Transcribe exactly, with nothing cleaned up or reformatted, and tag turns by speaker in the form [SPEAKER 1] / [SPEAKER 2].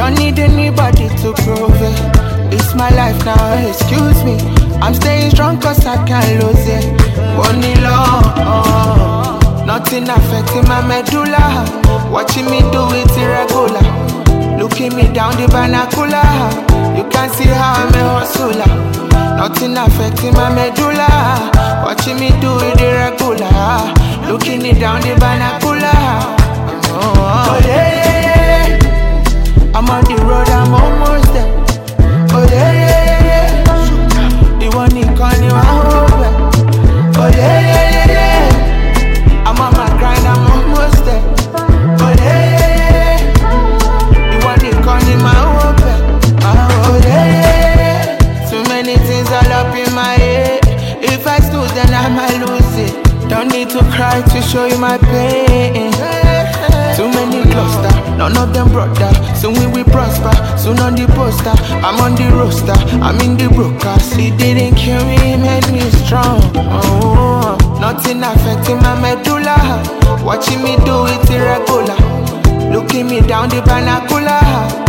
[SPEAKER 1] Don't need anybody to prove it. It's my life now, excuse me. I'm staying strong cause I can't lose it. Money long, oh. Nothing affecting my medulla. Watching me do it irregular. Looking me down the binocular. You can see how I'm a hustler. Nothing affecting my medulla. Watching me do it irregular. Looking me down the binocular. Oh, oh yeah, yeah, yeah. I'm on the road, I'm almost there. Oh yeah, yeah, yeah. The one in corner, I'm over. Oh yeah, yeah, yeah, yeah. I'm on my grind, I'm almost there. Oh yeah, yeah, yeah. The one in corner, I'm over. Oh yeah, yeah, yeah. Too many things all up in my head. If I stood, then I might lose it. Don't need to cry to show you my pain. Too many cluster, none of them brother. Soon we will prosper, soon on the poster. I'm on the roster, I'm in the broadcast. It didn't kill me, it made me strong. Oh, nothing affecting my medulla. Watching me do it irregular. Looking me down the binocular.